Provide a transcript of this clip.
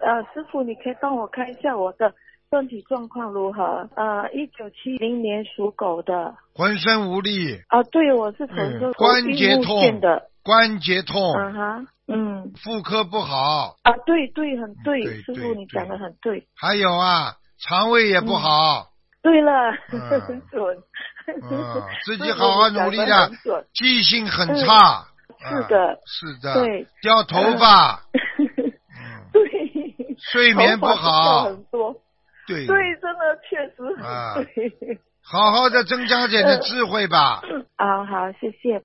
师傅，你可以帮我看一下我的身体状况如何？1970年属狗的。 浑身无力。 对，我是从这关节痛的。 关节痛。 妇科不好。 对，很对， 对师傅你讲的很对。 还有肠胃也不好。 对了，很准。 自己好好努力的，记性很差。是的。 对。 掉头发。 对。 睡眠不好。 很多。 对， 真的确实很对。 好好的增加点的智慧吧。 好，谢谢。